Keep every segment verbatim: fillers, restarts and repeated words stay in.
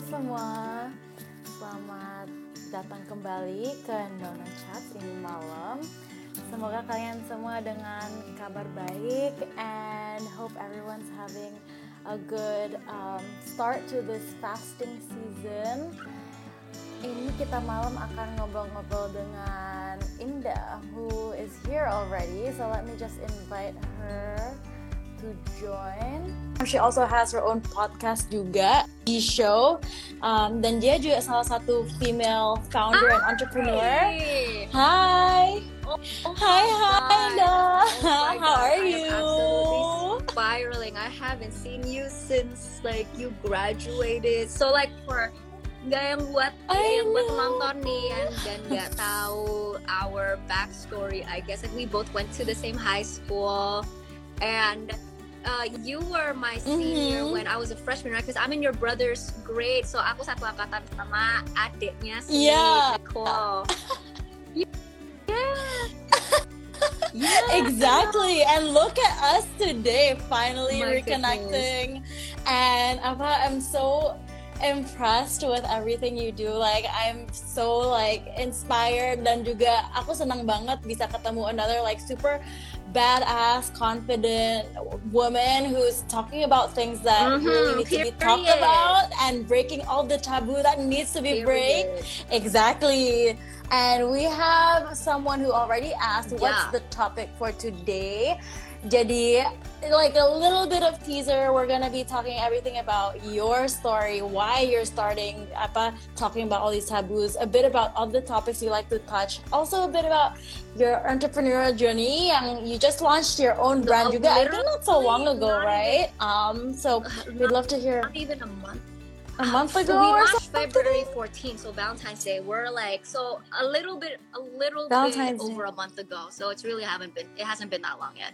semua, selamat datang kembali ke Nona Chat ini malam. Semoga kalian semua dengan kabar baik and hope everyone's having a good um, start to this fasting season. Ini kita malam akan ngobrol-ngobrol dengan Indah who is here already, so let me just invite her to join. She also has her own podcast juga, di show, um, dan dia juga salah satu female founder Hi. and entrepreneur. Hi. Oh, oh hi, hi, Indah. Oh How God. are you? I am absolutely spiraling. I haven't seen you since like you graduated. So like for nggak yang buat I yang buat know. penonton nih and dan nggak tahu our backstory. I guess like we both went to the same high school, and uh, you were my senior Mhm. when I was a freshman, right? Because I'm in your brother's grade, so aku satu angkatan sama adiknya si Yeah. Nicole. Yeah. Yeah. Exactly. And look at us today, finally My reconnecting. And apa, I'm so impressed with everything you do. Like I'm so like inspired, dan juga aku senang banget bisa ketemu another like super badass, confident woman who's talking about things that Mhm, really need to be talked period. about and breaking all the taboo that needs to be break. Period. Exactly. And we have someone who already asked what's Yeah. the topic for today. Jadi, like a little bit of teaser, we're gonna be talking everything about your story, why you're starting, apa, talking about all these taboos, a bit about all the topics you like to touch, also a bit about your entrepreneurial journey, yang you just launched your own brand No, juga, I think not so long literally ago, not right? Um, so we'd love to hear Not even a month. a month So ago we or launched something. February fourteenth, so Valentine's Day. We're like so a little bit, a little Valentine's bit over Day. a month ago. So it's really haven't been, it hasn't been that long yet.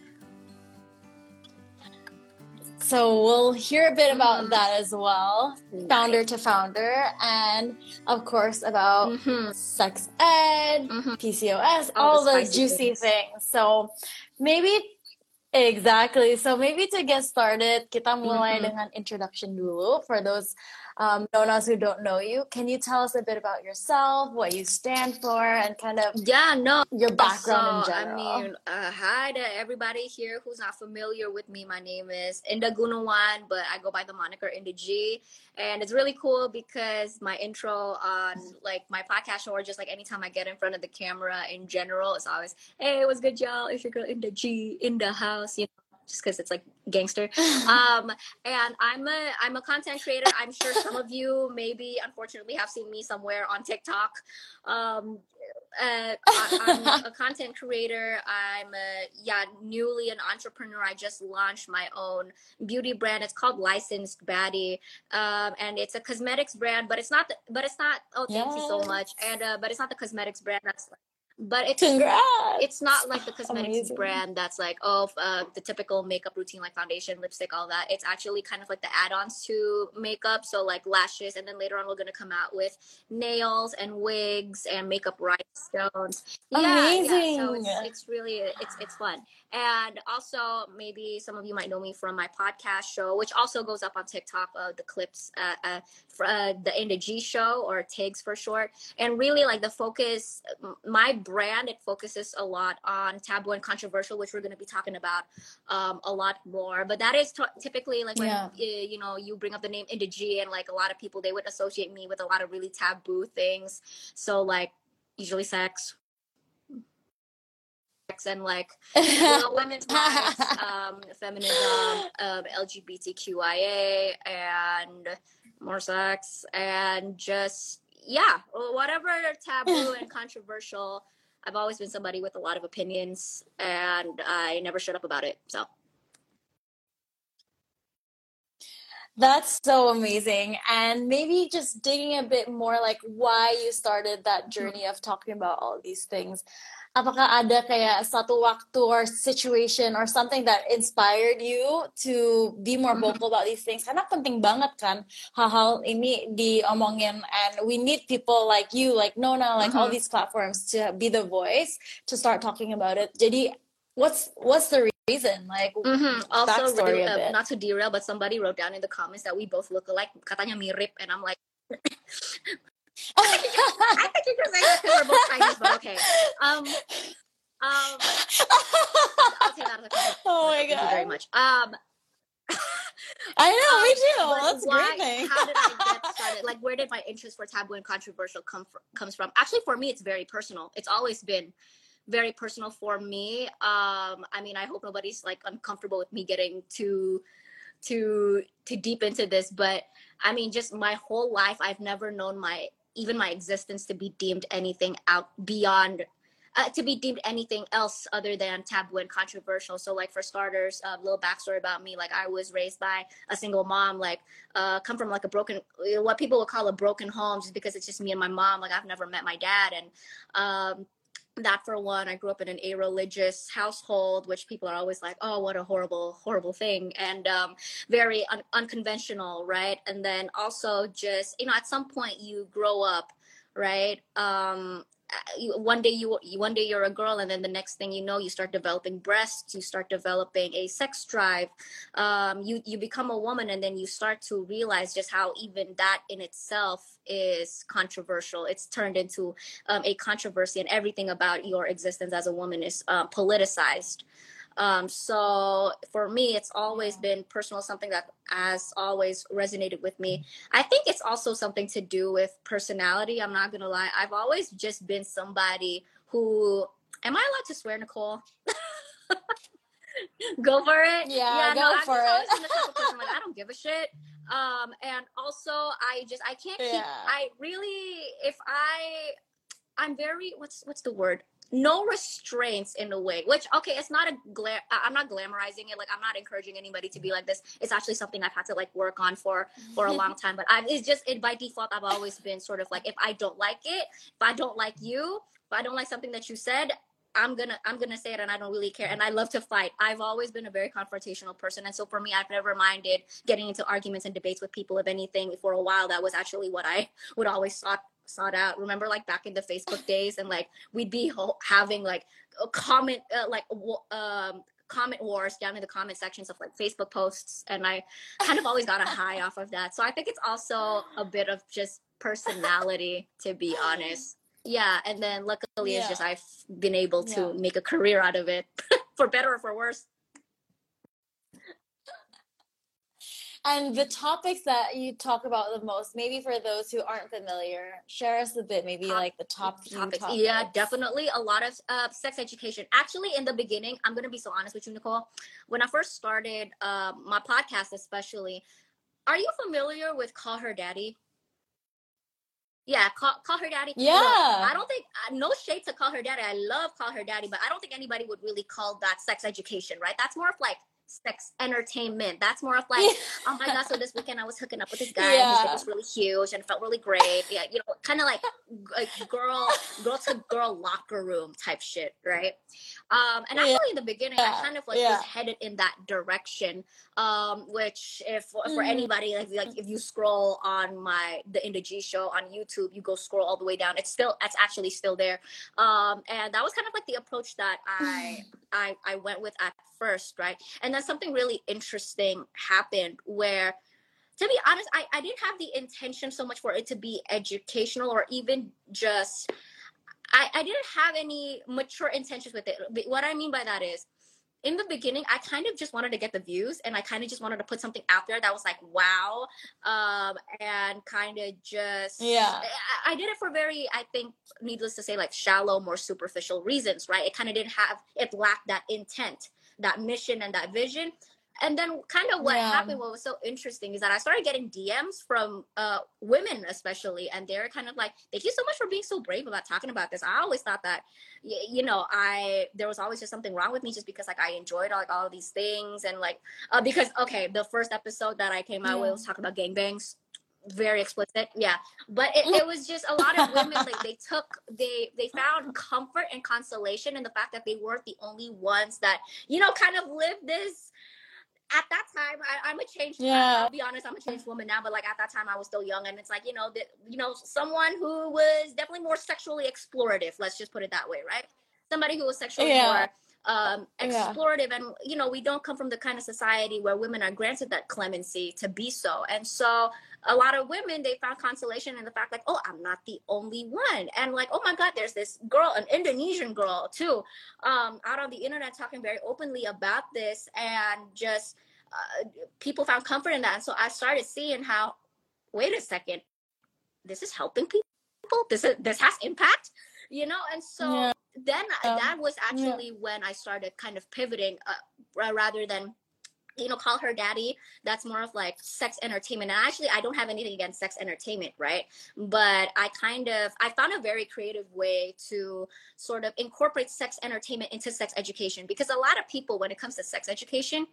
So we'll hear a bit about Mhm. that as well, Nice. founder to founder, and of course about Mhm. sex ed, Mhm. P C O S, all, All the the spicy juicy things. things. So maybe exactly. So maybe to get started, kita mulai Mhm. dengan introduction dulu for those um, Nonas who don't know you. Can you tell us a bit about yourself, what you stand for, and kind of Yeah, no. your background in So, I general? mean, uh, hi to everybody here who's not familiar with me. My name is Indah Gunawan, but I go by the moniker Indah G. And it's really cool because my intro on like my podcast show, or just like anytime I get in front of the camera in general, it's always, hey, what's good, y'all? It's your girl Indah G in the house, you know, just because it's like gangster. Um, and I'm a I'm a content creator. I'm sure some of you maybe unfortunately have seen me somewhere on TikTok. Um, uh, I, I'm a content creator. I'm a yeah newly an entrepreneur. I just launched my own beauty brand. It's called Licensed Baddie, um, and it's a cosmetics brand. But it's not. The, but it's not. Oh, thank you so much. Yes. And uh, but it's not the cosmetics brand. That's like, but it's Congrats. it's not like the cosmetics Amazing. brand that's like oh uh, the typical makeup routine like foundation, lipstick, all that. It's actually kind of like the add-ons to makeup, so like lashes, and then later on we're going to come out with nails and wigs and makeup rhinestones. Yeah, yeah, so Amazing. it's it's really it's it's fun. And also maybe some of you might know me from my podcast show, which also goes up on TikTok, uh, the clips uh, uh, for, uh, the Indah G show, or Tigs for short. And really like the focus, my brand, it focuses a lot on taboo and controversial, which we're going to be talking about um, a lot more. But that is t- typically like when Yeah. uh, you know you bring up the name Indah G, and like a lot of people, they would associate me with a lot of really taboo things. So like usually sex, sex and like well, women's rights, um, feminism, um, L G B T Q I A, and more sex, and just yeah, whatever taboo and controversial. I've always been somebody with a lot of opinions, and I never shut up about it. So That's so amazing. And maybe just digging a bit more like why you started that journey of talking about all these things. Apakah ada kayak satu waktu or situation or something that inspired you to be more vocal about these things? Karena penting banget kan hal-hal ini diomongin, and we need people like you, like Nona, like all Mhm. these platforms to be the voice to start talking about it. Jadi what's what's the reason? Like Mhm. Also, backstory really, a uh, bit. not to derail, but somebody wrote down in the comments that we both look alike. Katanya mirip, and I'm like, I think, I think you're saying that because we're both Chinese, but okay. Um, um, I'll take that as a compliment. Oh my Thank you very god. much. Um, I know, me um, too. but That's a why? great thing. How did I get started? Like, where did my interest for taboo and controversial come fr- comes from? Actually, for me, it's very personal. It's always been very personal for me. Um, I mean, I hope nobody's like uncomfortable with me getting too too too deep into this, but I mean, just my whole life, I've never known my even my existence to be deemed anything out beyond uh, to be deemed anything else other than taboo and controversial. So, like for starters, a uh, little backstory about me: like I was raised by a single mom, like uh, come from like a broken, what people would call a broken home, just because it's just me and my mom. Like I've never met my dad, and um, that for one. I grew up in an a-religious household, which people are always like, oh, what a horrible horrible thing, and um, very un- unconventional, right? And then also just, you know, at some point you grow up, right? um you, one day you one day you're a girl, and then the next thing you know, you start developing breasts, you start developing a sex drive, um you you become a woman, and then you start to realize just how even that in itself is controversial. It's turned into um, a controversy, and everything about your existence as a woman is uh, politicized. Um, so for me, it's always Yeah. been personal, something that has always resonated with me. I think it's also something to do with personality. I'm not gonna lie. I've always just been somebody who, am I allowed to swear, Nicole? Go for it. Yeah, Yeah, no, go I've for just always it. been the type of person like I don't give a shit. Um, and also I just I can't keep Yeah. I really if I I'm very what's what's the word? No restraints in a way. Which okay, it's not a gla- I'm not glamorizing it. Like I'm not encouraging anybody to be like this. It's actually something I've had to like work on for for a long time. But I it's just it by default I've always been sort of like if I don't like it, if I don't like you, if I don't like something that you said, I'm gonna I'm gonna say it, and I don't really care. And I love to fight. I've always been a very confrontational person, and so for me, I've never minded getting into arguments and debates with people. If anything, for a while, that was actually what I would always sought sought out. Remember, like back in the Facebook days, and like we'd be ho- having like a comment, uh, like um, comment wars down in the comment sections of like Facebook posts, and I kind of always got a high off of that. So I think it's also a bit of just personality, to be honest. Yeah, and then luckily it's Yeah. just I've been able to Yeah. make a career out of it, for better or for worse. And the topics that you talk about the most, maybe for those who aren't familiar, share us a bit, maybe Top- like the top few topics. topics. Yeah, definitely a lot of uh, sex education. Actually, in the beginning, I'm gonna be so honest with you, Nicole. When I first started uh, my podcast, especially, are you familiar with Call Her Daddy? Yeah, call, call her daddy. Yeah. Look, I don't think, uh, no shade to Call Her Daddy. I love Call Her Daddy, but I don't think anybody would really call that sex education, right? That's more of like sex entertainment. That's more of like, oh my God, so this weekend I was hooking up with this guy, and his dick Yeah. was really huge and it felt really great. Yeah, you know, kind of like, like girl, girl to girl locker room type shit, right? Um, and Yeah. actually in the beginning, I Yeah. kind of like Yeah. was headed in that direction. Um, which if for Mhm. anybody, like, like if you scroll on my the Inda G show on YouTube, you go scroll all the way down. It's still it's actually still there. Um, and that was kind of like the approach that I I I went with at first, right? And then something really interesting happened where, to be honest, I, I didn't have the intention so much for it to be educational or even just I, I didn't have any mature intentions with it. What I mean by that is, in the beginning, I kind of just wanted to get the views, and I kind of just wanted to put something out there that was like, wow, um, and kind of just, Yeah. I, I did it for very, I think, needless to say, like shallow, more superficial reasons, right? It kind of didn't have, it lacked that intent, that mission, and that vision. And then kind of what Yeah. happened, what was so interesting is that I started getting D Ms from uh, women especially, and they're kind of like, thank you so much for being so brave about talking about this. I always thought that, y- you know, I, there was always just something wrong with me just because like I enjoyed like all of these things. And like, uh, because, okay, the first episode that I came out Yeah. with was talking about gangbangs. Very explicit, yeah, but it, it was just a lot of women, like they took they they found comfort and consolation in the fact that they weren't the only ones that, you know, kind of lived this. At that time, I, I'm a changed. Yeah. I'll be honest, I'm a changed woman now. But like at that time, I was still young, and it's like, you know that you know someone who was definitely more sexually explorative. Let's just put it that way, right? Somebody who was sexually Yeah. more um, Yeah. explorative, and you know we don't come from the kind of society where women are granted that clemency to be so. And so a lot of women, they found consolation in the fact like, oh, I'm not the only one. And like, oh my God, there's this girl, an Indonesian girl too, um, out on the internet talking very openly about this, and just uh, people found comfort in that. And so I started seeing how, wait a second, this is helping people. This is, this has impact, you know? And so Yeah. then Um, that was actually yeah. when I started kind of pivoting, uh, rather than, you know, call her daddy. That's more of like sex entertainment. And actually, I don't have anything against sex entertainment, right? But I kind of, I found a very creative way to sort of incorporate sex entertainment into sex education, because a lot of people, when it comes to sex education,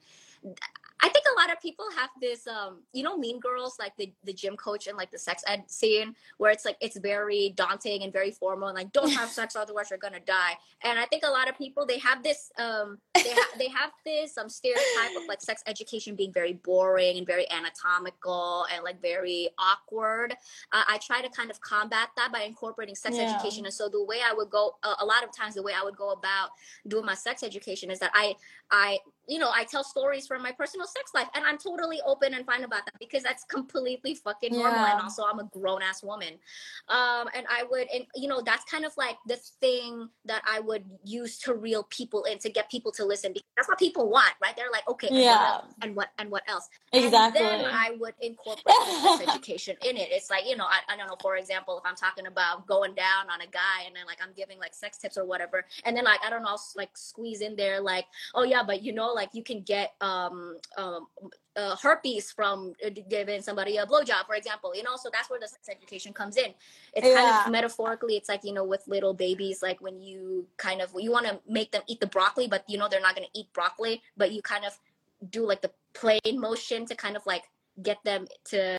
I think a lot of people have this, um, you know, Mean Girls, like the, the gym coach and like the sex ed scene, where it's like, it's very daunting and very formal and like, don't have sex, otherwise you're gonna die. And I think a lot of people, they have this, um, they, ha- they have this um, stereotype of like sex education being very boring and very anatomical and like very awkward. Uh, I try to kind of combat that by incorporating sex Yeah. education. And so the way I would go, uh, a lot of times the way I would go about doing my sex education is that I, I, you know, I tell stories from my personal sex life, and I'm totally open and fine about that, because that's completely fucking normal. Yeah. And also I'm a grown ass woman. Um, and I would, and you know, that's kind of like the thing that I would use to reel people in, to get people to listen, because that's what people want, right? They're like, okay, and what Yeah. else? And what, and what else? Exactly. And then I would incorporate the sex education in it. It's like, you know, I, I don't know, for example, if I'm talking about going down on a guy and then like I'm giving like sex tips or whatever, and then like, I don't know, I'll, like squeeze in there like, oh yeah, but you know, like you can get um um uh, herpes from uh, giving somebody a blowjob, for example, you know. So that's where the sex education comes in. It's Yeah. kind of metaphorically, it's like, you know, with little babies, like when you kind of, you want to make them eat the broccoli, but you know they're not going to eat broccoli, but you kind of do like the plane motion to kind of like get them to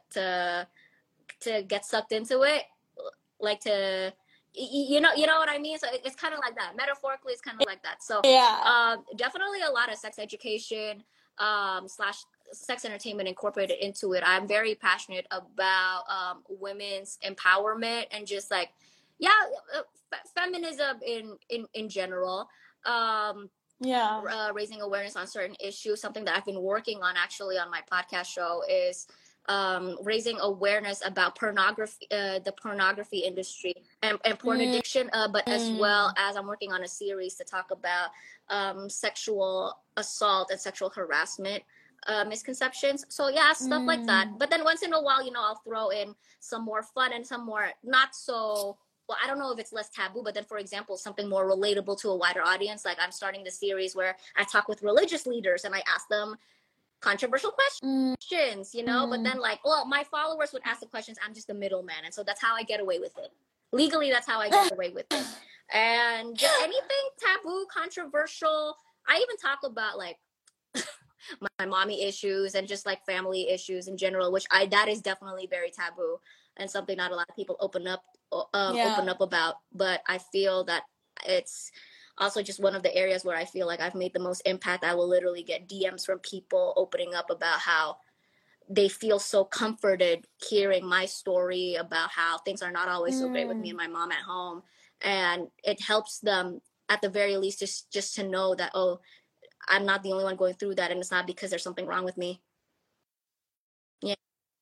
to to get sucked into it, like to, you know, you know what I mean? So it's kind of like that. Metaphorically, it's kind of like that. So Yeah. um, definitely a lot of sex education um, slash sex entertainment incorporated into it. I'm very passionate about um, women's empowerment and just like, yeah, f- feminism in, in, in general. Um, Yeah. uh, raising awareness on certain issues. Something that I've been working on actually on my podcast show is um, raising awareness about pornography, uh, the pornography industry and, and porn Mm. addiction, uh, but as well as I'm working on a series to talk about um, sexual assault and sexual harassment uh, misconceptions. So yeah, stuff Mm. like that. But then once in a while, you know, I'll throw in some more fun and some more not so, well, I don't know if it's less taboo, but then, for example, something more relatable to a wider audience. Like I'm starting the series where I talk with religious leaders and I ask them controversial questions, you know, but then like, well, my followers would ask the questions. I'm just the middleman. And so that's how I get away with it. Legally, that's how I get away with it. And just anything taboo, controversial. I even talk about like my mommy issues and just like family issues in general, which I, that is definitely very taboo and something not a lot of people open up, um, Yeah. open up about. But I feel that it's also just one of the areas where I feel like I've made the most impact. I will literally get D Ms from people opening up about how they feel so comforted hearing my story about how things are not always so great with me and my mom at home. And it helps them at the very least just, just to know that, oh, I'm not the only one going through that, and it's not because there's something wrong with me. Yeah.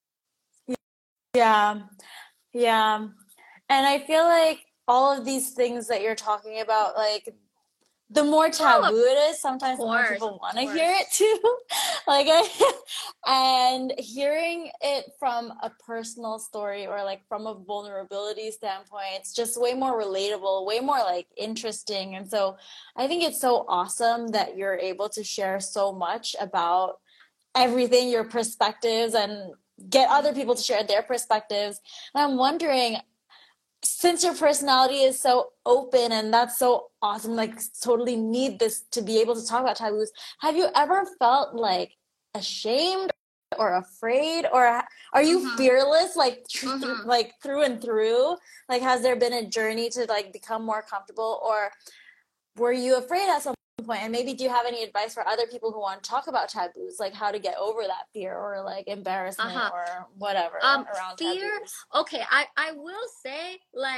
Yeah. Yeah. And I feel like all of these things that you're talking about, like the more taboo it is, sometimes the more course, people of want to course. hear it too. Like, I, and hearing it from a personal story or like from a vulnerability standpoint, it's just way more relatable, way more like interesting. And so I think it's so awesome that you're able to share so much about everything, your perspectives, and get other people to share their perspectives. And I'm wondering, since your personality is so open and that's so awesome, like totally need this to be able to talk about taboos, have you ever felt like ashamed or afraid, or are you Mhm. fearless like tr- Mhm. like through and through? Like, has there been a journey to like become more comfortable, or were you afraid at some point? And maybe do you have any advice for other people who want to talk about taboos, like how to get over that fear or like embarrassment Uh-huh. or whatever Um, around fear. taboos? Okay, I I will say like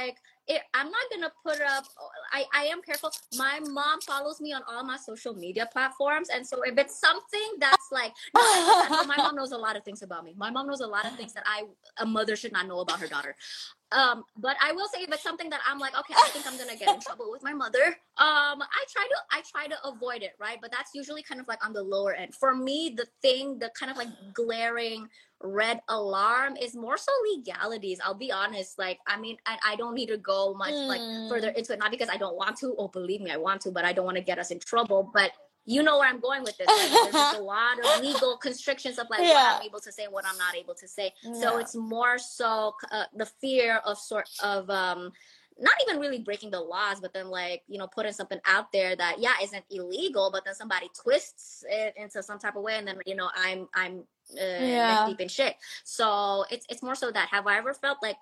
it, I'm not gonna put up. I I am careful. My mom follows me on all my social media platforms, and so if it's something that's like, no, no, my mom knows a lot of things about me. My mom knows a lot of things that I a mother should not know about her daughter. Um, but I will say if it's something that I'm like, okay, I think I'm gonna get in trouble with my mother. Um, I try to I try to avoid it, right? But that's usually kind of like on the lower end. For me, the thing, the kind of like glaring red alarm is more so legalities. I'll be honest. Like, I mean, I, I don't need to go much like further Mm. into it, not because I don't want to. Oh, believe me, I want to, but I don't want to get us in trouble. But you know where I'm going with this, right? Like, there's just a lot of legal constrictions of like what Yeah. I'm able to say and what I'm not able to say. Yeah. So it's more so uh, the fear of sort of um not even really breaking the laws, but then like, you know, putting something out there that yeah isn't illegal, but then somebody twists it into some type of way, and then you know I'm I'm uh, neck Yeah. deep in shit. So it's it's more so that have I ever felt like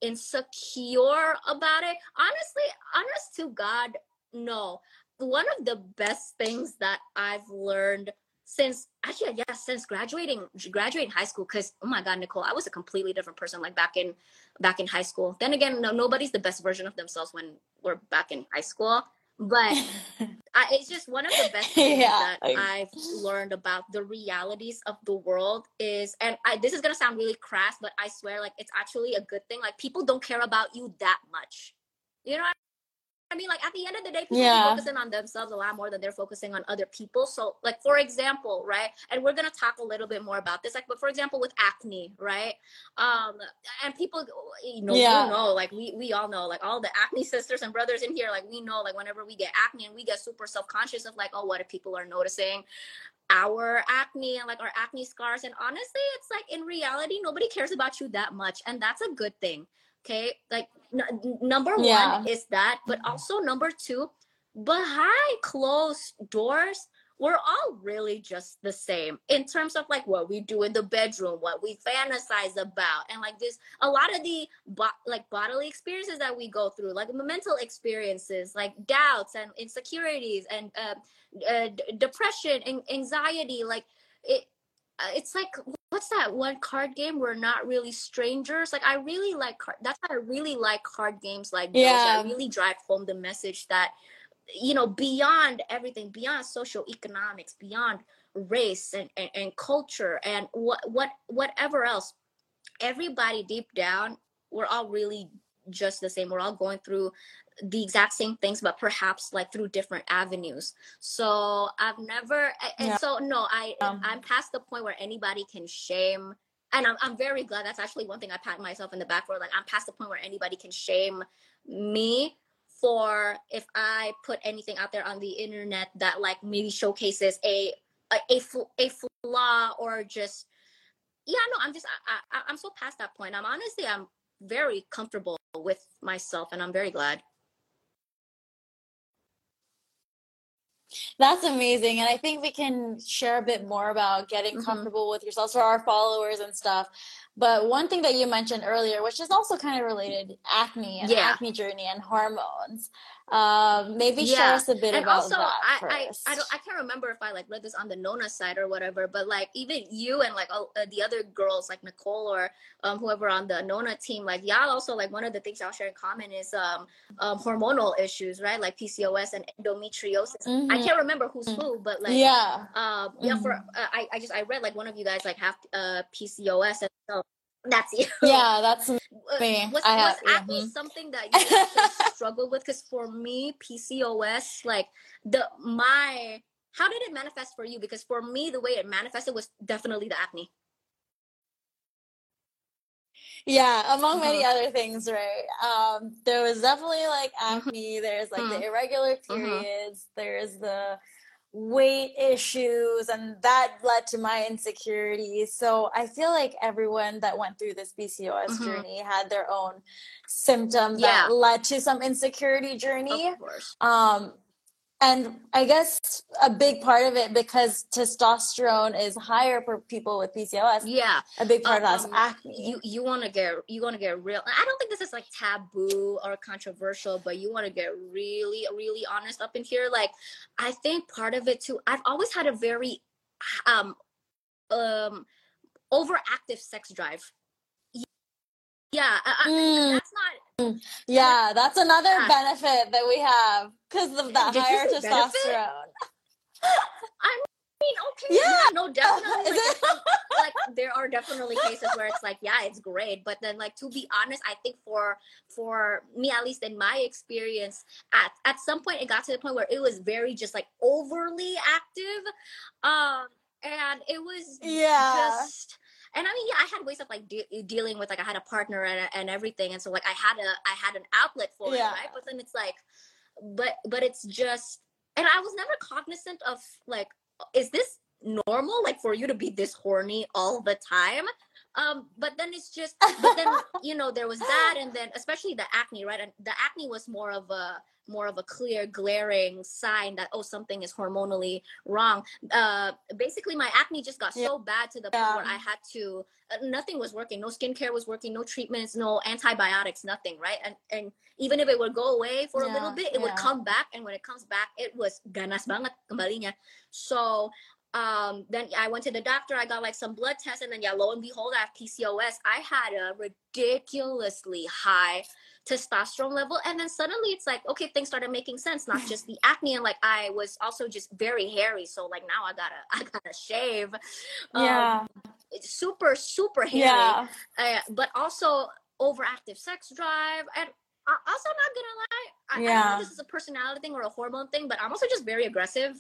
insecure about it? Honestly, honest to God, no. One of the best things that I've learned since actually yeah since graduating graduating high school, because oh my God, Nicole, I was a completely different person like back in back in high school. Then again, no, nobody's the best version of themselves when we're back in high school, but I, it's just one of the best things Yeah. that I've learned about the realities of the world is, and I, this is gonna sound really crass, but I swear, like it's actually a good thing. Like people don't care about you that much. You know what I mean? Like at the end of the day, people Yeah. be focusing on themselves a lot more than they're focusing on other people. So like, for example, right? And we're going to talk a little bit more about this. Like, but for example, with acne, right? Um, and people, you know, Yeah. you know, like we, we all know, like all the acne sisters and brothers in here, like we know, like whenever we get acne and we get super self-conscious of like, oh, what if people are noticing our acne and like our acne scars? And honestly, it's like in reality, nobody cares about you that much. And that's a good thing. Okay. Like n- number Yeah. one is that, but also number two, behind closed doors, we're all really just the same in terms of like what we do in the bedroom, what we fantasize about, and like this, a lot of the bo- like bodily experiences that we go through, like mental experiences, like doubts and insecurities and uh, uh, d- depression and anxiety, like it. uh, It's like what's that one card game? We're not really strangers. Like I really like card. That's why I really like card games like those Yeah. that really drive home the message that you know beyond everything, beyond social economics, beyond race and, and, and culture and what what whatever else, everybody deep down, we're all really just the same. We're all going through the exact same things, but perhaps like through different avenues. So I've never, and Yeah. so no, I I'm past the point where anybody can shame. And I'm, I'm very glad. That's actually one thing I pat myself in the back for. Like I'm past the point where anybody can shame me for if I put anything out there on the internet that like maybe showcases a a a, a flaw or just yeah no I'm just I, I i'm so past that point. I'm honestly I'm very comfortable with myself and I'm very glad. That's amazing. And I think we can share a bit more about getting Mm-hmm. comfortable with yourself for our followers and stuff. But one thing that you mentioned earlier, which is also kind of related, acne and Yeah. acne journey and hormones. Um, maybe share Yeah. us a bit And about also that I, I first. I don't I can't remember if I like read this on the Nona site or whatever, but like even you and like uh, the other girls like Nicole or um whoever on the Nona team, like y'all also like one of the things y'all share in common is um um hormonal issues, right? Like P C O S and endometriosis. Mhm. I can't remember who's who, but like Yeah. um yeah for Mhm. uh, I I just I read like one of you guys like have uh P C O S, and so that's you. Yeah, that's Uh, me. was I was have, yeah. acne Mhm. something that you actually struggled with? Because for me, P C O S, like the my how did it manifest for you? Because for me, the way it manifested was definitely the acne. Yeah, among many Uh-huh. other things, right? Um, there was definitely like Mhm. acne, there's like the Mhm. irregular Mhm. periods, there's the weight issues, and that led to my insecurities. So I feel like everyone that went through this P C O S Mhm. journey had their own symptom Yeah, that led to some insecurity journey. of course. Um, and I guess a big part of it, because testosterone is higher for people with P C O S, Yeah. a big part of that's Um, acne. you you want to get you want to get real. I don't think this is like taboo or controversial, but you want to get really really honest up in here. Like, I think part of it too. I've always had a very um um overactive sex drive. yeah, I, I, Mm. that's not. Yeah, that's another Yeah. benefit that we have because of that Did you higher say benefit? testosterone. I mean, okay, Yeah, yeah, no, definitely. is Like, in it? some, like there are definitely cases where it's like, yeah, it's great, but then, like, to be honest, I think for for me, at least in my experience, at at some point, it got to the point where it was very just like overly active, um, and it was Yeah, just. And I mean, yeah, I had ways of like de- dealing with like I had a partner and and everything, and so like I had a I had an outlet for it, yeah, right? But then it's like, but but it's just, and I was never cognizant of like, is this normal, like for you to be this horny all the time? Um but then it's just, but then you know there was that, and then especially the acne, right? And the acne was more of a more of a clear glaring sign that, oh, something is hormonally wrong. Uh basically my acne just got yeah, so bad to the point yeah, where I had to, uh, nothing was working, no skincare was working, no treatments, no antibiotics, nothing, right? And and even if it would go away for a little yeah, bit, it would yeah. come back, and when it comes back, it was ganas banget kembalinya. So um then I went to the doctor, I got like some blood tests, and then yeah, lo and behold, I have P C O S. I had a ridiculously high testosterone level, and then suddenly it's like, okay, things started making sense, not just the acne, and like I was also just very hairy, so like now I gotta I gotta shave. um Yeah, Super super hairy, yeah, uh, but also overactive sex drive. And I, also, I'm not gonna lie, I, I don't know if yeah. this is a personality thing or a hormone thing, but I'm also just very aggressive.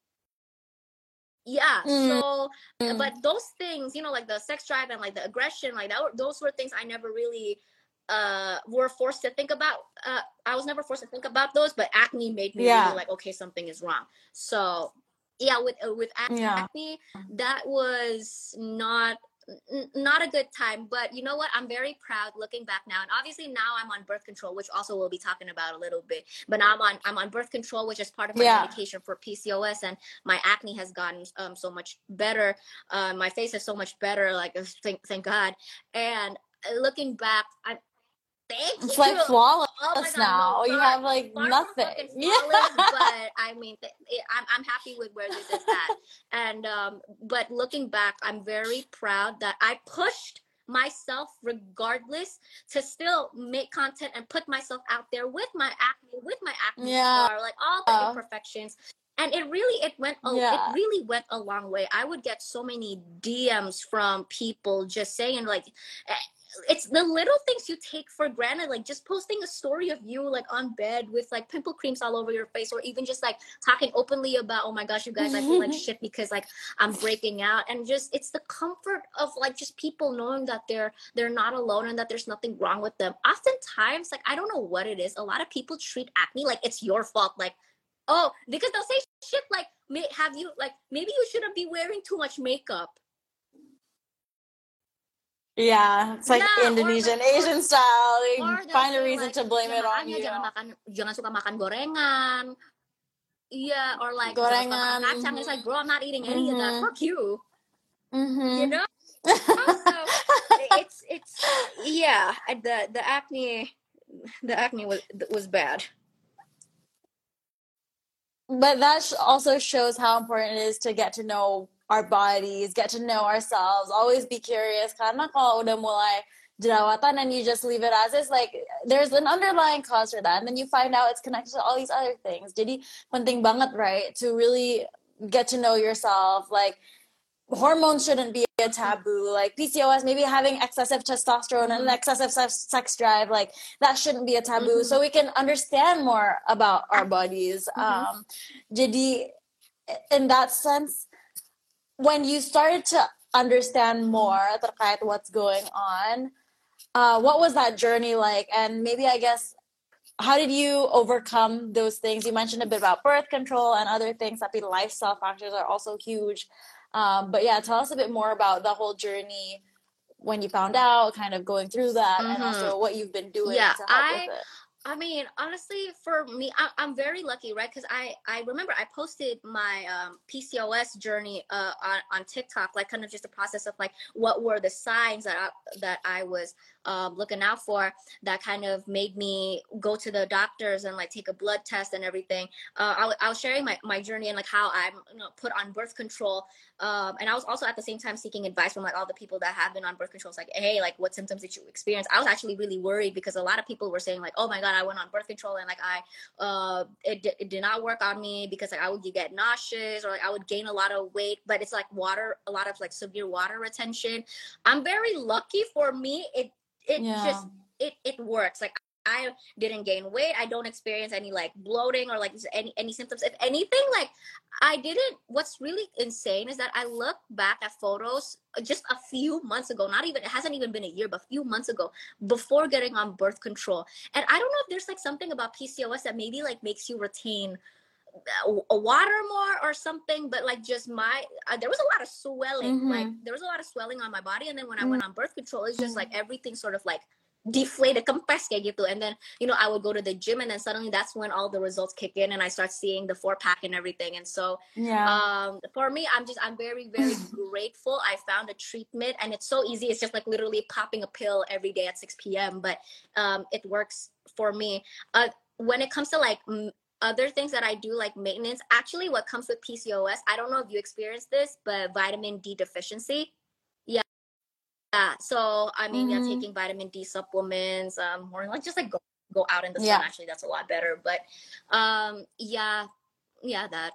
Yeah, Mm. so but those things, you know, like the sex drive and like the aggression, like that were, those were things I never really uh were forced to think about. uh I was never forced to think about those, but acne made me really Yeah, like, okay, something is wrong. So yeah, with uh, with yeah. acne, that was not n- not a good time. But you know what, I'm very proud looking back now, and obviously now I'm on birth control, which also we'll be talking about a little bit. But now i'm on i'm on birth control, which is part of my Yeah. medication for P C O S, and my acne has gotten um, so much better. Uh, my face is so much better, like thank, thank God. And uh, looking back, I thank It's you. like flawless Oh my God, no, now. You far have like far from fucking nothing. Yeah. flawless, but I mean, th- it, I'm I'm happy with where this is at. And um, but looking back, I'm very proud that I pushed myself regardless to still make content and put myself out there with my acne, with my acne Yeah. scar, like all the imperfections. And it really it went oh it Yeah. really went a long way. I would get so many D Ms from people just saying like, eh, it's the little things you take for granted, like just posting a story of you like on bed with like pimple creams all over your face, or even just like talking openly about, oh my gosh, you guys, I feel like shit because like I'm breaking out. And just, it's the comfort of like just people knowing that they're they're not alone and that there's nothing wrong with them. Oftentimes, like, I don't know what it is, a lot of people treat acne like it's your fault, like, oh, because they'll say shit like, may have you like maybe you shouldn't be wearing too much makeup. Yeah, it's like Yeah, or Indonesian, like, or, Asian style. You or they'll find a say reason like, to blame ya it on makanya you. jangan makan, jangan suka makan gorengan. Yeah, or like jangan suka makan Gorengan. kacang. It's like, bro, I'm not eating any of that. Mm-hmm. Fuck you. You Mm-hmm. know? So it's it's yeah, the the acne the acne was was bad. But that sh- also shows how important it is to get to know our bodies, get to know ourselves, always be curious. Karena kalau udah mulai jerawatan and you just leave it as is, like there's an underlying cause for that, and then you find out it's connected to all these other things. Jadi penting banget, right, to really get to know yourself. Like hormones shouldn't be a taboo. Like P C O S, maybe having excessive testosterone Mm-hmm. and excessive sex drive, like that shouldn't be a taboo. Mm-hmm. So we can understand more about our bodies. Mm-hmm. Um, jadi, in that sense, when you started to understand more terkait what's going on, uh, what was that journey like? And maybe, I guess, how did you overcome those things? You mentioned a bit about birth control and other things. Tapi lifestyle factors are also huge. Um, but yeah, tell us a bit more about the whole journey when you found out, kind of going through that, Mm-hmm. and also what you've been doing yeah, to help I with it. I mean, honestly, for me, I, I'm very lucky, right? Because I, I remember I posted my um, P C O S journey uh, on, on TikTok, like kind of just a process of like what were the signs that I, that I was um, looking out for, that kind of made me go to the doctors and like take a blood test and everything. Uh, I, I was sharing my, my journey and like how I'm, you know, put on birth control. Um, and I was also at the same time seeking advice from like all the people that have been on birth control. It's like, hey, like what symptoms did you experience? I was actually really worried because a lot of people were saying like, oh my God, I went on birth control and like I, uh, it, it did not work on me because like I would get nauseous or like I would gain a lot of weight, but it's like water, a lot of like severe water retention. I'm very lucky. For me, it, it Yeah. just, it, it works. Like I didn't gain weight. I don't experience any like bloating or like any, any symptoms. If anything, like I didn't, what's really insane is that I look back at photos just a few months ago, not even, it hasn't even been a year, but a few months ago before getting on birth control. And I don't know if there's like something about P C O S that maybe like makes you retain a water more or something, but like just my uh, there was a lot of swelling. Mm-hmm. Like there was a lot of swelling on my body, and then when I mm-hmm. went on birth control, it's just like everything sort of like deflated, kempes kayak gitu. And then, you know, I would go to the gym, and then suddenly that's when all the results kick in and I start seeing the four pack and everything. And so yeah. um for me, I'm just I'm very very grateful I found a treatment, and it's so easy. It's just like literally popping a pill every day at six p.m. but um it works for me. Uh when it comes to like m- other things that I do, like maintenance, actually what comes with P C O S, I don't know if you experienced this, but vitamin D deficiency. Yeah. Yeah. So, I mean, mm-hmm. yeah, taking vitamin D supplements, um, or like just like go, go out in the sun. Yeah. Actually, that's a lot better. But um, yeah, yeah, that.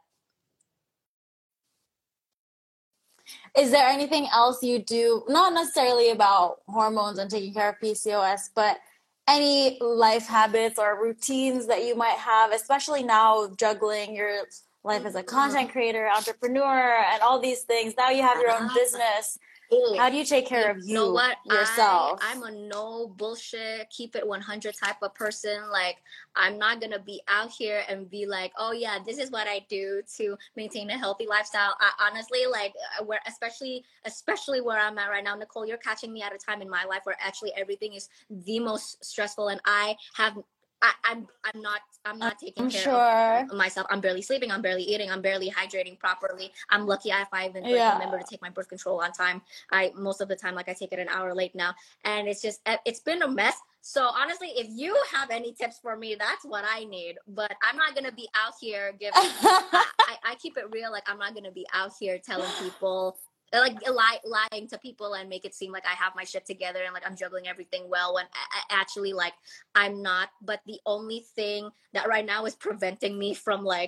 Is there anything else you do, not necessarily about hormones and taking care of P C O S, but any life habits or routines that you might have, especially now juggling your life as a content creator, entrepreneur, and all these things? Now you have your own business. How do you take care of you, know what? yourself? I, I'm a no bullshit, keep it one hundred type of person. Like, I'm not going to be out here and be like, oh, yeah, this is what I do to maintain a healthy lifestyle. I, honestly, like, where especially especially where I'm at right now, Nicole, you're catching me at a time in my life where actually everything is the most stressful, and I have I, I'm I'm not I'm not taking I'm care sure. of myself. I'm barely sleeping. I'm barely eating. I'm barely hydrating properly. I'm lucky if I even like, yeah. remember to take my birth control on time. I most of the time, like I take it an hour late now, and it's just it's been a mess. So honestly, if you have any tips for me, that's what I need. But I'm not gonna be out here giving. I, I, I keep it real. Like I'm not gonna be out here telling people. Like lie, lying to people and make it seem like I have my shit together and like I'm juggling everything well when I, I actually like I'm not. But the only thing that right now is preventing me from like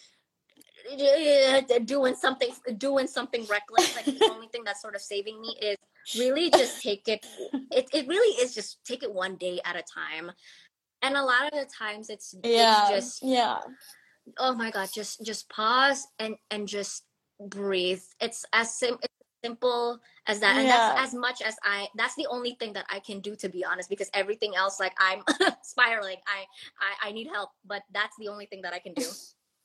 doing something doing something reckless, like the only thing that's sort of saving me is really just take it it, it really is just take it one day at a time. And a lot of the times it's, yeah. it's just yeah oh my God, just just pause and and just breathe. It's as sim- it's simple as that. And yeah. that's as much as I that's the only thing that I can do, to be honest, because everything else, like I'm spiraling. I, I I need help, but that's the only thing that I can do.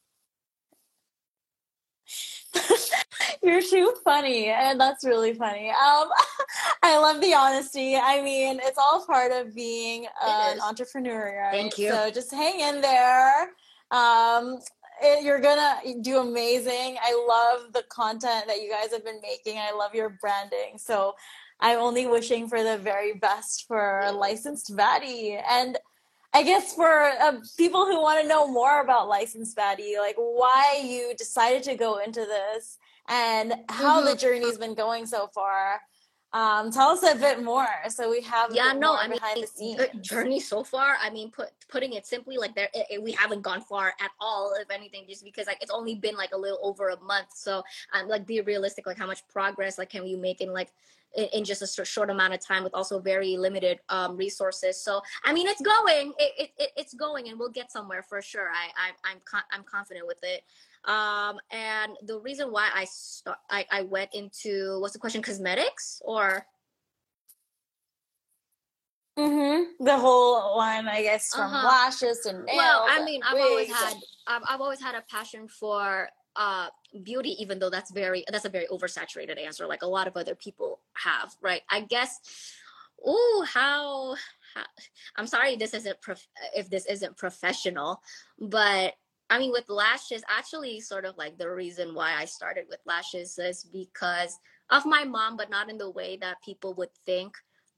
You're too funny, and that's really funny. Um, I love the honesty. I mean, it's all part of being uh, an entrepreneur, right? Thank you. So just hang in there. Um, it, you're gonna do amazing. I love the content that you guys have been making. I love your branding. So I'm only wishing for the very best for Licensed Baddie. And I guess for uh, people who want to know more about Licensed Baddie, like why you decided to go into this and how mm-hmm. the journey's been going so far. Um, tell us a bit more, so we have yeah, a bit no, more I behind mean, the scenes. The journey so far, I mean, put, putting it simply, like there, it, it, we haven't gone far at all, if anything, just because like it's only been like a little over a month. So um, like be realistic, like how much progress like can you make in like in, in just a short amount of time with also very limited um, resources. So I mean, it's going, it, it, it it's going, and we'll get somewhere for sure. I, I I'm con- I'm confident with it. Um, and the reason why I start, I, I went into what's the question, cosmetics or. Mm-hmm. The whole line, I guess, from uh-huh. lashes to nails. Well, I mean, I've always had, I've, I've always had a passion for uh, beauty, even though that's very, that's a very oversaturated answer, like a lot of other people have, right? I guess. Ooh, how, how I'm sorry, this isn't prof- if this isn't professional, but I mean, with lashes, actually, sort of like the reason why I started with lashes is because of my mom, but not in the way that people would think.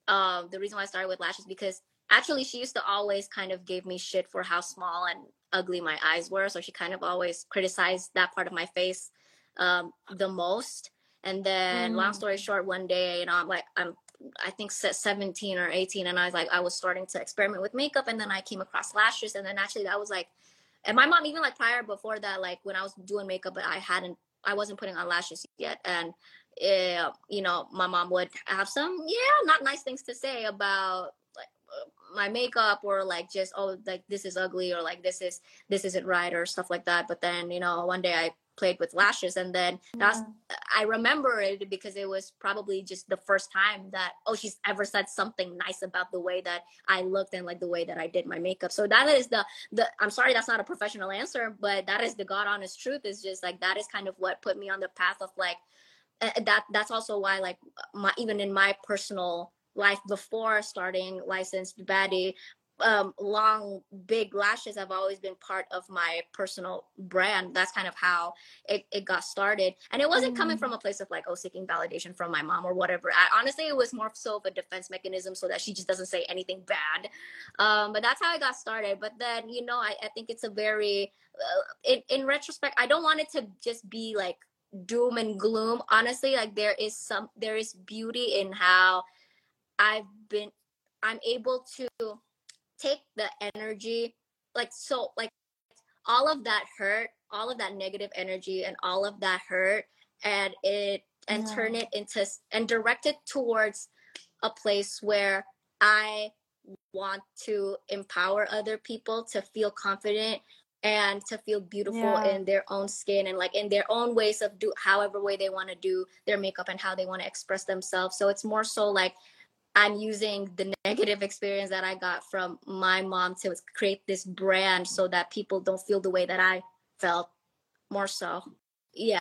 uh, the reason why I started with lashes, because actually she used to always kind of give me shit for how small and ugly my eyes were. So she kind of always criticized that part of my face um, the most. And then, long Mm. story short, one day, you know, I'm like, I'm, I think seventeen or eighteen, and I was like, I was starting to experiment with makeup, and then I came across lashes, and then actually that was like, and my mom, even like prior before that, like when I was doing makeup, but I hadn't, I wasn't putting on lashes yet, and uh, you know, my mom would have some, yeah, not nice things to say about like uh, my makeup, or like just, oh, like this is ugly, or like this is this isn't right, or stuff like that. But then, you know, one day I played with lashes, and then that's, Yeah. I remember it because it was probably just the first time that, oh, she's ever said something nice about the way that I looked and like the way that I did my makeup. So that is the the I'm sorry, that's not a professional answer, but that is the god honest truth. Is just like, that is kind of what put me on the path of like, uh, that that's also why, like, my, even in my personal life before starting Licensed Baddie, um long big lashes have always been part of my personal brand. That's kind of how it, it got started, and it wasn't coming from Mm. a place of like, oh, seeking validation from my mom or whatever. I honestly, it was more so of a defense mechanism so that she just doesn't say anything bad. Um but that's how I got started. But then, you know, i, I think it's a very uh, in, in retrospect, I don't want it to just be like doom and gloom. Honestly, like, there is some there is beauty in how I've been I'm able to take the energy, like, so like all of that hurt, all of that negative energy and all of that hurt, and it and Yeah. turn it into, and direct it towards a place where I want to empower other people to feel confident and to feel beautiful Yeah. in their own skin, and like in their own ways of do however way they want to do their makeup and how they want to express themselves. So it's more so like, I'm using the negative experience that I got from my mom to create this brand so that people don't feel the way that I felt, more so. Yeah.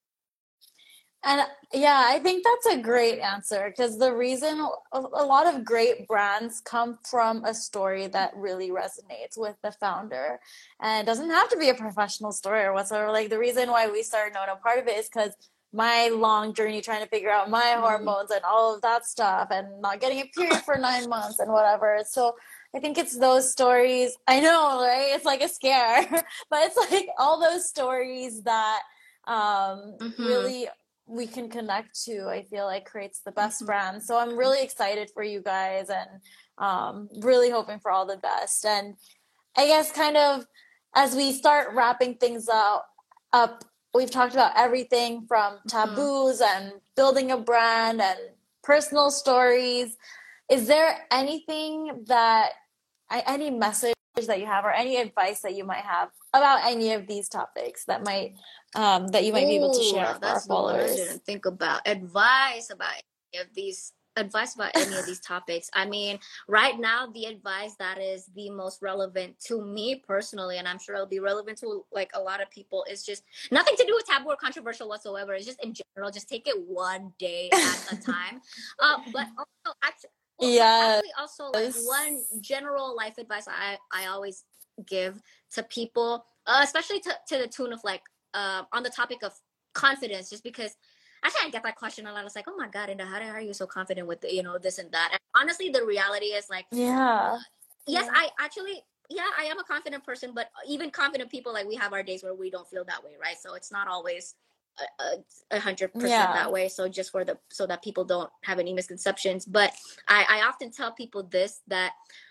And yeah, I think that's a great answer, because the reason a, a lot of great brands come from a story that really resonates with the founder. And it doesn't have to be a professional story or whatsoever. Like, the reason why we started Nona, part of it is because my long journey trying to figure out my Mm-hmm. hormones and all of that stuff, and not getting a period for nine months and whatever. So I think it's those stories. I know, right? It's like a scare, but it's like all those stories that um Mm-hmm. really we can connect to, I feel like creates the best Mm-hmm. brand. So I'm really excited for you guys, and um, really hoping for all the best. And I guess kind of as we start wrapping things up, up we've talked about everything from Mm-hmm. taboos and building a brand and personal stories. Is there anything that, any message that you have, or any advice that you might have about any of these topics that might um, that you might be able to Oh, share now for our that's the one I followers? didn't think about. Advice about any of these advice about any of these topics. I mean, right now, the advice that is the most relevant to me personally, and I'm sure it'll be relevant to like a lot of people, is just nothing to do with taboo or controversial whatsoever. It's just in general, just take it one day at a time. Uh, but also, actually, well, but Yes. actually, also, like, one general life advice I I always give to people, uh, especially to to the tune of like, uh, on the topic of confidence, just because actually I get that question a lot. It's like, oh my god, and how are you so confident with the, you know, this and that? And honestly, the reality is like, Yeah. yes, Yeah. I actually, yeah, I am a confident person, but even confident people, like, we have our days where we don't feel that way, right? So it's not always a hundred percent Yeah. that way. So just for the, so that people don't have any misconceptions. But I, I often tell people this, that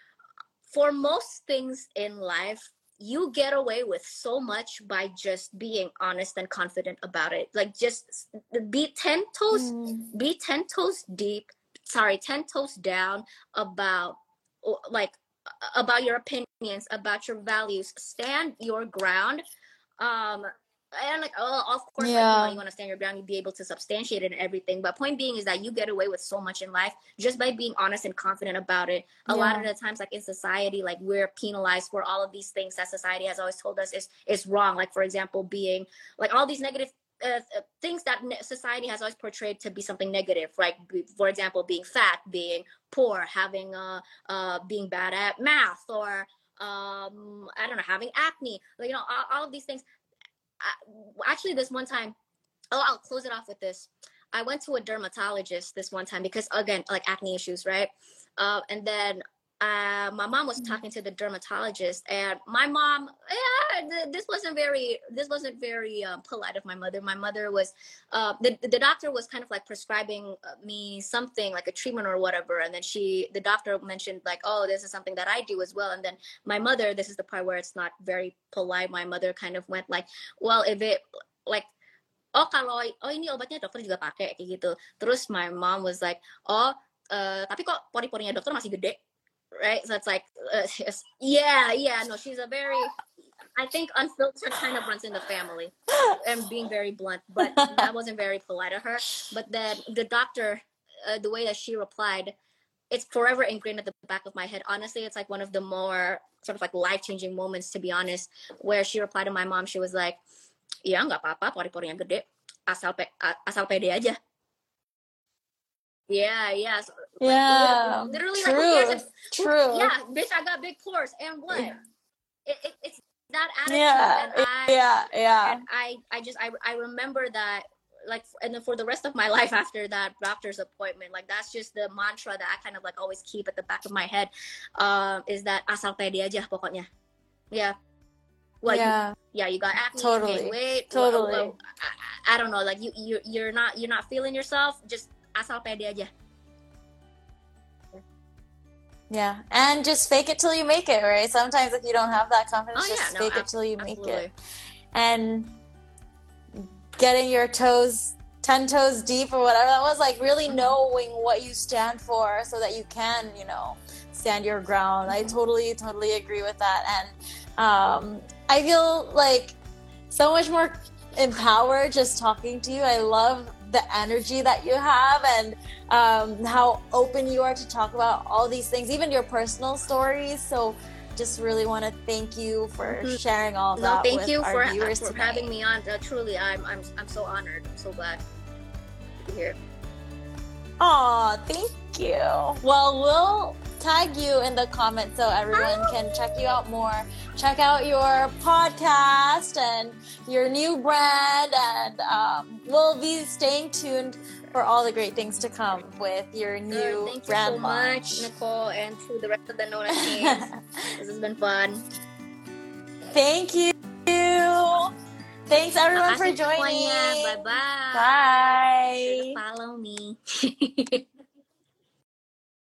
for most things in life, you get away with so much by just being honest and confident about it. Like, just be ten toes, Mm. be ten toes deep, sorry, ten toes down about, like, about your opinions, about your values. Stand your ground. Um, and like, oh, of course, like, you know, Yeah. you want to stand your ground, you be able to substantiate it and everything. But point being is that you get away with so much in life just by being honest and confident about it. A lot of Yeah. the times, like in society, like, we're penalized for all of these things that society has always told us is is wrong. Like, for example, being like all these negative uh, things that society has always portrayed to be something negative, like, for example, being fat, being poor, having uh, uh being bad at math, or um I don't know, having acne, like, you know, all, all of these things. I, actually, this one time, oh, I'll close it off with this. I went to a dermatologist this one time because, again, like acne issues, right? Uh, and then uh, my mom was talking to the dermatologist, and my mom, yeah, th- this wasn't very, this wasn't very um, polite of my mother. My mother was, uh, the the doctor was kind of like prescribing uh, me something like a treatment or whatever, and then she, the doctor mentioned like, oh, this is something that I do as well, and then my mother, this is the part where it's not very polite. My mother kind of went like, well, if it like, oh kalau oh ini obatnya dokter juga pakai kayak gitu. Terus my mom was like, oh uh, tapi kok pori-porinya dokter masih gede, right? So it's like, uh, it's, yeah, yeah, no, she's a very, I think unfiltered kind of runs in the family, and being very blunt, but that wasn't very polite of her. But then the doctor, uh, the way that she replied, it's forever ingrained at the back of my head. Honestly, it's like one of the more sort of like life-changing moments, to be honest, where she replied to my mom. She was like, ya nggak apa-apa pori-porinya gede, asal pe asal pede aja. Yeah, yeah. So, Yeah, like, literally, true, like, who cares if, who, true. yeah, bitch, I got big pores, and what? Yeah. It, it, it's that attitude, Yeah, and I, yeah, yeah. and I, I just, I, I remember that, like, and then for the rest of my life after that doctor's appointment, like, that's just the mantra that I kind of like always keep at the back of my head, um, is that asal pede aja pokoknya. Yeah. Well, yeah, you, yeah, you got acne, totally, you gain weight. totally. Well, well, I, I don't know, like you, you, you're not, you're not feeling yourself. Just asal pede aja. Yeah, and just fake it till you make it, right? Sometimes if you don't have that confidence, Oh, yeah, just no, fake ab- it till you make absolutely. it. And getting your toes, ten toes deep or whatever that was, like really Mhm. knowing what you stand for so that you can, you know, stand your ground. I totally, totally agree with that. And um, I feel like so much more empowered just talking to you. I love the energy that you have and um, how open you are to talk about all these things, even your personal stories. So just really want to thank you for Mhm. sharing all of No, that thank with you our for, viewers for tonight. having me on. Uh, truly, I'm, I'm, I'm so honored. I'm so glad to be here. Aw, thank you. Well, we'll tag you in the comments so everyone can check you out more. Check out your podcast and your new brand, and um, we'll be staying tuned for all the great things to come with your new Good. Thank you brand so launch. much, Nicole, and to the rest of the Nona team. This has been fun. Thank you. Thanks everyone for Makasih joining. semuanya. Bye-bye. Bye. Follow me.